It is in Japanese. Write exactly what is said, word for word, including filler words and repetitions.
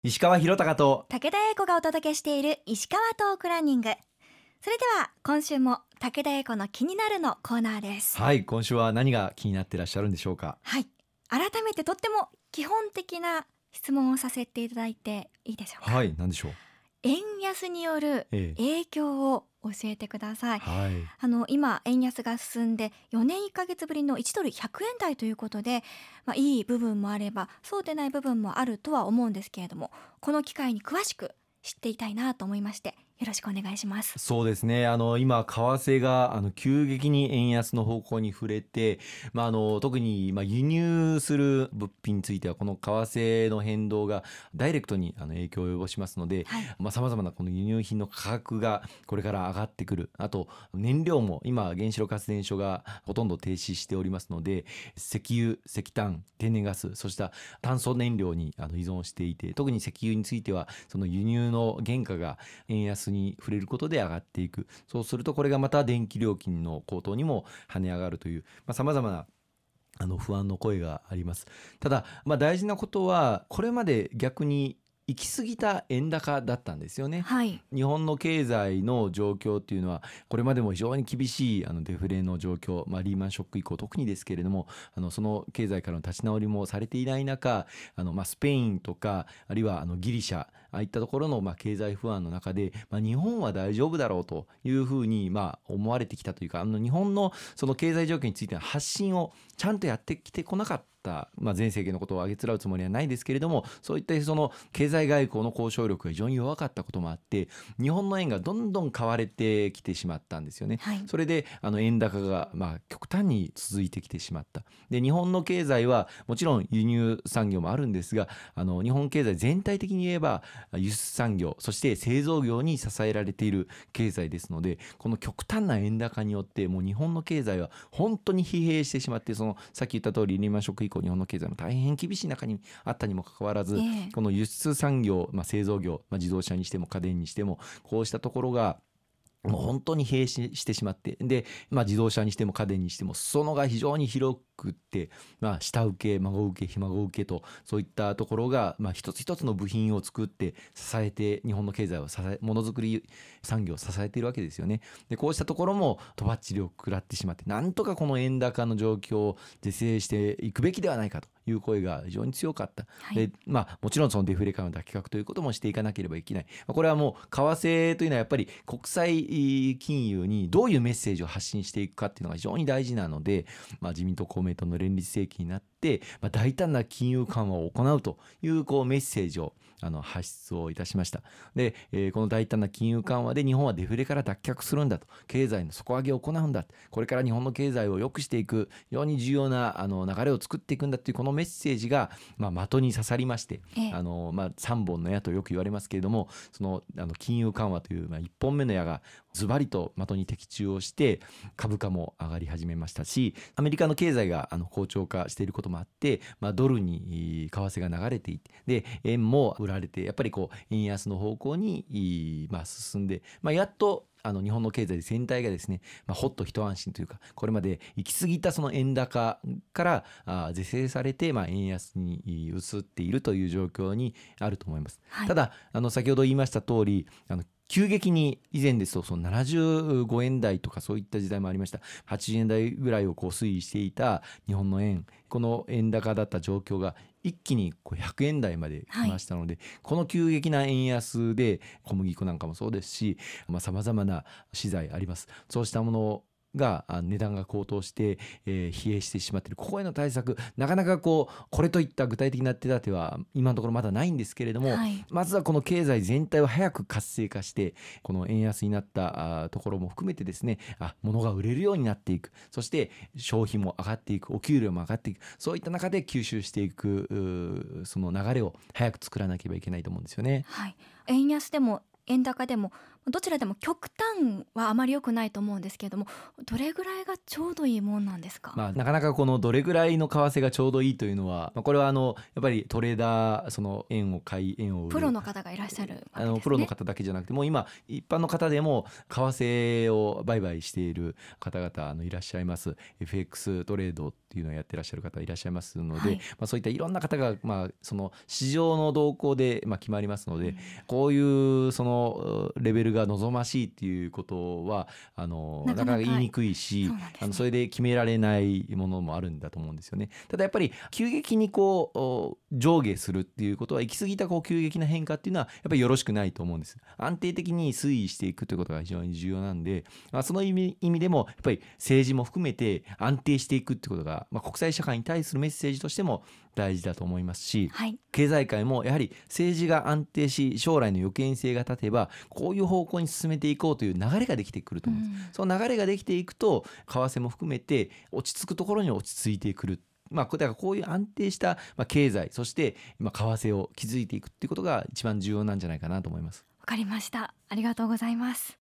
石川博隆と武田英子がお届けしている石川トークランニング。それでは今週も武田英子の気になるのコーナーです。 はい、今週は何が気になってらっしゃるんでしょうか。 はい、改めてとっても基本的な質問をさせていただいていいでしょうか。 はい、何でしょう。 円安によるええ影響を教えてください。 はい、 あの今円安が進んでよねんいっかげつぶりのいちドルひゃくえん台ということで、まあ、いい部分もあればそうでない部分もあるとは思うんですけれども、この機会に詳しく知っていたいなと思いまして、よろしくお願いします。 そうですね。あの今為替があの急激に円安の方向に触れて、まあ、あの特にまあ輸入する物品についてはこの為替の変動がダイレクトにあの影響を及ぼしますので、 はい、 まあ、様々なこの輸入品の価格がこれから上がってくる。あと燃料も今原子力発電所がほとんど停止しておりますので、石油、石炭、天然ガス、そした炭素燃料にあの依存していて、特に石油についてはその輸入の原価が円安に触れることで上がっていく。そうするとこれがまた電気料金の高騰にも跳ね上がるというさまざ、まなあの不安の声があります。ただ、まあ、大事なことはこれまで逆に行き過ぎた円高だったんですよね。 はい、 日本の経済の状況っていうのはこれまでも非常に厳しいあのデフレの状況、まあ、リーマンショック以降特にですけれども、あのその経済からの立ち直りもされていない中、あのまあスペインとかあるいはあのギリシャ、ああいったところのまあ経済不安の中で、まあ、日本は大丈夫だろうというふうにまあ思われてきたというか、あの日本のその経済状況についての発信をちゃんとやってきてこなかった、まあ、前政権のことを挙げつらうつもりはないですけれども、そういったその経済外交の交渉力が非常に弱かったこともあって、日本の円がどんどん買われてきてしまったんですよね。 はい、 それであの円高がまあ極端に続いてきてしまった。で、日本の経済はもちろん輸入産業もあるんですが、あの日本経済全体的に言えば輸出産業、そして製造業に支えられている経済ですので、この極端な円高によってもう日本の経済は本当に疲弊してしまって、そのさっき言った通りリーマンショック以降日本の経済も大変厳しい中にあったにもかかわらず、 ええ、 この輸出産業、まあ、製造業、まあ、自動車にしても家電にしてもこうしたところがもう本当に閉止してしまって、で、まあ、自動車にしても家電にしても裾野が非常に広くって、まあ、下請け、孫請け、ひ孫請けとそういったところが、まあ、一つ一つの部品を作って支えて日本の経済を支え、ものづくり産業を支えているわけですよね。で、こうしたところもとばっちりを食らってしまって、なんとかこの円高の状況を是正していくべきではないかという声が非常に強かった。 はい、 で、まあ、もちろんそのデフレからの脱却ということもしていかなければいけない。まあ、これはもう為替というのはやっぱり国際金融にどういうメッセージを発信していくかっていうのが非常に大事なので、まあ、自民党公明党の連立政権になって、まあ、大胆な金融緩和を行うというこうメッセージをあの発出をいたしました。で、えーこの大胆な金融緩和で日本はデフレから脱却するんだと、経済の底上げを行うんだ、これから日本の経済を良くしていく非常に重要なあの流れを作っていくんだというこのメッセージが、まあ、的に刺さりまして、 ええ、 あの、まあ、さんぼんの矢とよく言われますけれども、そのあの金融緩和という、まあ、いっぽんめの矢がズバリと的に的中をして株価も上がり始めましたし、アメリカの経済があの好調化していることもあって、まあ、ドルに為替が流れていって、で円も売られて、やっぱりこう円安の方向に、まあ、進んで、まあ、やっとあの日本の経済全体がですね、まあ、ほっと一安心というか、これまで行き過ぎたその円高からあ是正されて、まあ、円安に移っているという状況にあると思います。 はい、 ただあの先ほど言いました通り、あの急激に以前ですとそのななじゅうごえん台とかそういった時代もありました。はちじゅうえん台ぐらいをこう推移していた日本の円、この円高だった状況が一気にこうひゃくえん台まで来ましたので、はい、この急激な円安で小麦粉なんかもそうですし、さまざ、まな資材あります。そうしたものが値段が高騰して、えー、疲弊してしまっている。ここへの対策、なかなかこうこれといった具体的な手立ては今のところまだないんですけれども、 はい、 まずはこの経済全体を早く活性化して、この円安になったところも含めてですね、あ物が売れるようになっていく、そして消費も上がっていく、お給料も上がっていく、そういった中で吸収していくその流れを早く作らなければいけないと思うんですよね。 はい、円安でも円高でもどちらでも極端はあまり良くないと思うんですけれども、どれぐらいがちょうどいいもんなんですか？ まあ、なかなかこのどれぐらいの為替がちょうどいいというのは、まあ、これはあのやっぱりトレーダー、その円を買い円を売るプロの方がいらっしゃるわけですね。 あのプロの方だけじゃなくて、もう今一般の方でも為替を売買している方々あのいらっしゃいます。 エフエックス トレードっていうのをやってらっしゃる方いらっしゃいますので、 はいまあ、そういったいろんな方が、まあ、その市場の動向で、まあ、決まりますので、 うんこういうそのレベルが望ましいっていうことはあのなかなかなかなか言いにくいし、 そうなんですねあのそれで決められないものもあるんだと思うんですよね。ただやっぱり急激にこうお上下するっていうことは、行き過ぎたこう急激な変化っていうのはやっぱりよろしくないと思うんです。安定的に推移していくということが非常に重要なんで、まあ、その意味、意味でもやっぱり政治も含めて安定していくってことが、まあ、国際社会に対するメッセージとしても大事だと思いますし、 はい経済界もやはり政治が安定し、将来の予見性が立てばこういう方向に進めていこうという流れができてくると思うんです、 うんその流れができていくと為替も含めて落ち着くところに落ち着いてくる。まあ、だからこういう安定したまあ経済、そしてまあ為替を築いていくっていうことが一番重要なんじゃないかなと思います。 わかりました。ありがとうございます。